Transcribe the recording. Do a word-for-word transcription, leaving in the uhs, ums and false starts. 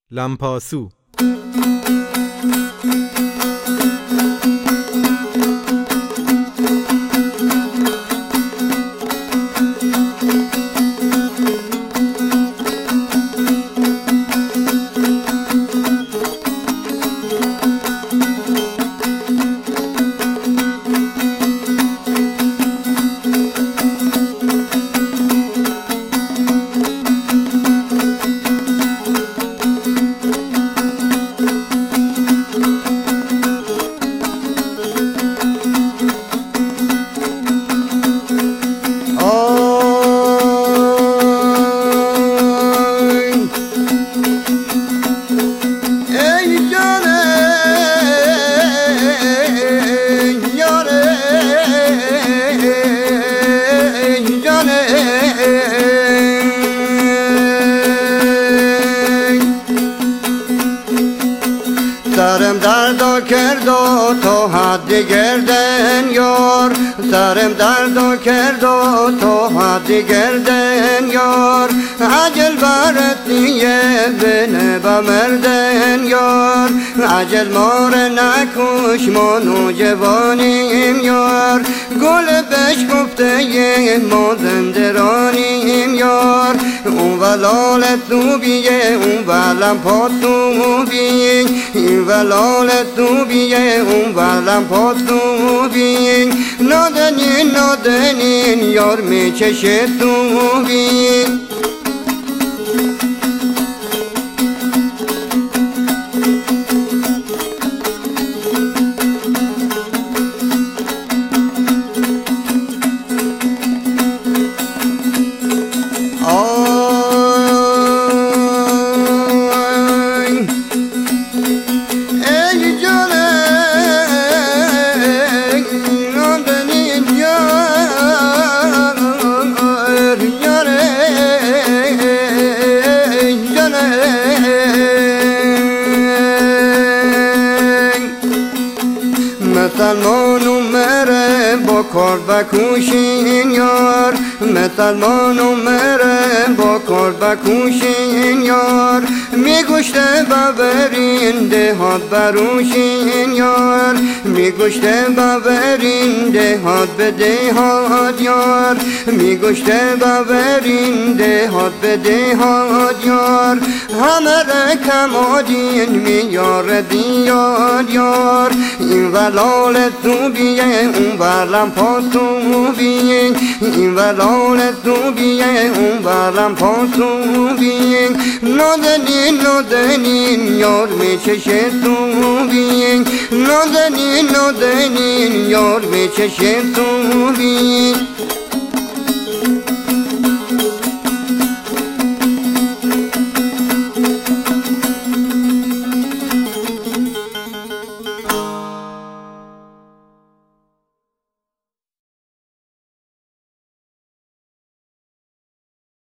لمپاسو سرم درد کرد و تو حد گردن یار سرم درد کرد و تو حد گردن یار عجل برت نیه بنه با مردن یار عجل مار نکش ما نوجوانیم یار گل بش گفته یه ما زندرانیم یار اون ولالت تو بیه اون ولم پا تو بیه این ولالت تو بیه اون ولم پا تو بیه نادنین نادنین یار می چشه تو بیه مسلمانو مره با کار بکوشین یار مسلمانو مره با کار بکوشین یار میگوشته ببرین دهات بروشین یار میگوشته ببرین دهات به دهات یار میگوشته ببرین دهات به دهات یار همه رکم آدین میار دیار یار این ولالت تو بیه اون ولم پا تو بیه این ولالت تو بیه اون ولم پا تو بیه نادنین نادنین یار می چشه تو بیه نادنین نادنین یار می چشه تو بیه